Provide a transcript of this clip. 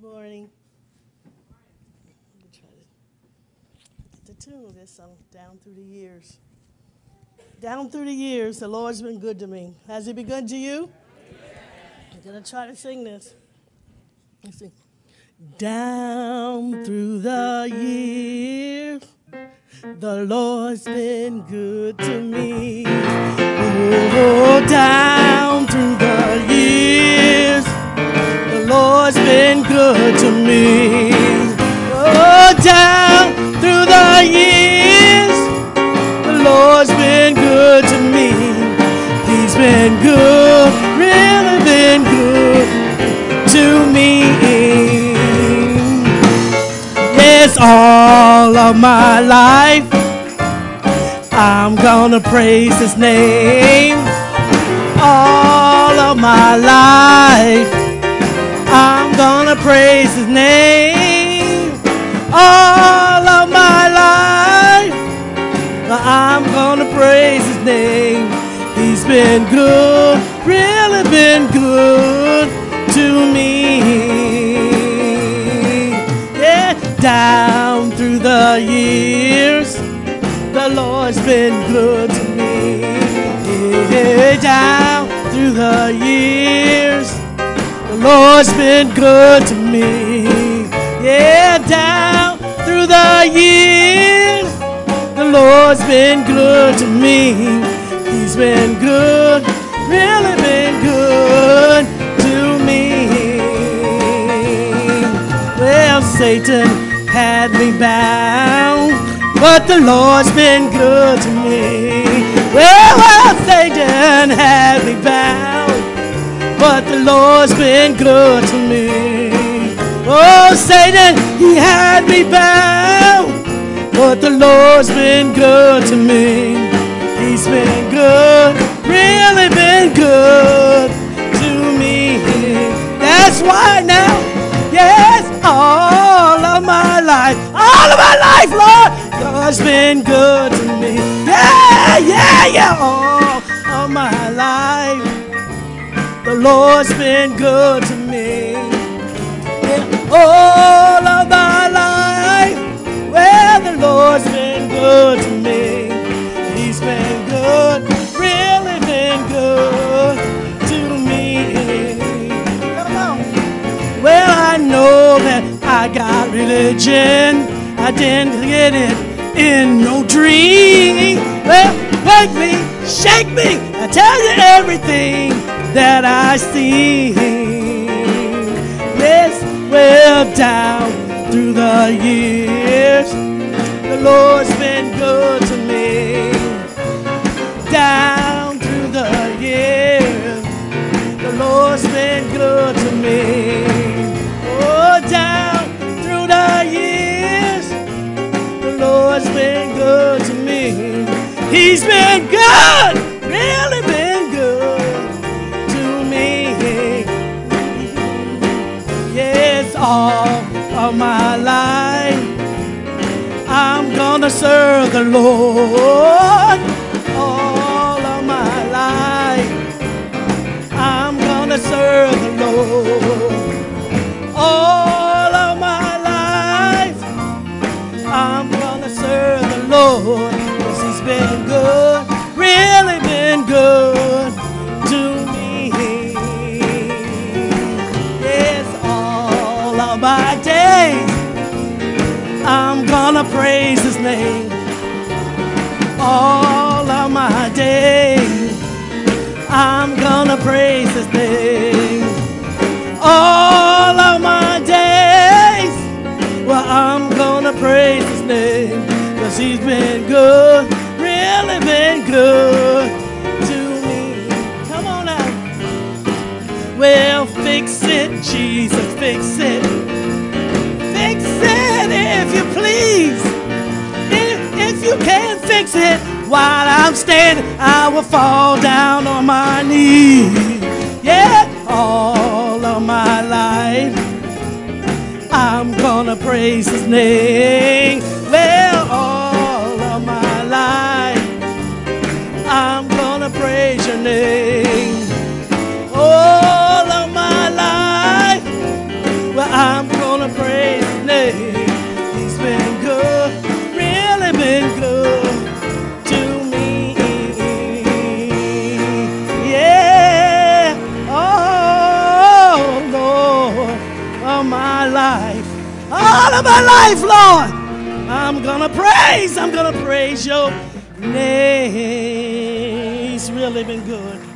morning. Let me try to get the tune of this song, Down Through the Years. Down through the years, the Lord's been good to me. Has He been good to you? I'm going to try to sing this. Let's see. Down through the years, the Lord's been good to me. Oh, down through the years, the Lord's been good to me. Oh, down through the years, the Lord's been good to me. He's been good, really been good to me. Yes, all of my life I'm gonna praise His name. All of my life I'm gonna praise His name. All of my life I'm gonna praise His name. He's been good, really been good to me. Yeah, down through the years, the Lord's been good to me. Yeah, down through the years, the Lord's been good to me. Yeah, down through the years, the Lord's been good to me. He's been good, really been good to me. Well, Satan had me bound, but the Lord's been good to me. Well, Satan had me bound, but the Lord's been good to me. Oh, Satan, he had me bound, but the Lord's been good to me. He's been good, really been good to me. That's why now, yes, all of my life, Lord, God's been good to me. Yeah, yeah, yeah, all of my life, the Lord's been good to me. Yeah, all of my life, well, the Lord's been good to me. He's been good, really been good to me. Come on. Well, I know that I got religion. I didn't get it in no dream. Well, wake me, shake me, I tell you everything that I see. Yes, well, down through the years, the Lord's been good to me. Down through the years, the Lord's been good to me. Oh, down through the years, the Lord's been good to me. He's been good, really been good to me. Yes, all of my life I'm gonna serve the Lord. All of my life I'm gonna serve the Lord. All of my life I'm gonna serve the Lord, 'cause He's been good, really been good to me. Yes, all of my days I'm gonna praise His name. All of my days I'm gonna praise His name. All of my days, well, I'm gonna praise His name, 'cause He's been good, really been good to me. Come on now. Well, fix it, Jesus, fix it. Fix it if you please. If you can't fix it while I'm standing, I will fall down on my knees. Yeah, all of my life I'm gonna praise His name. Well, all of my life I'm gonna praise Your name. All of my life, well, I'm of my life. All of my life, Lord, I'm gonna praise your name. He's really been good.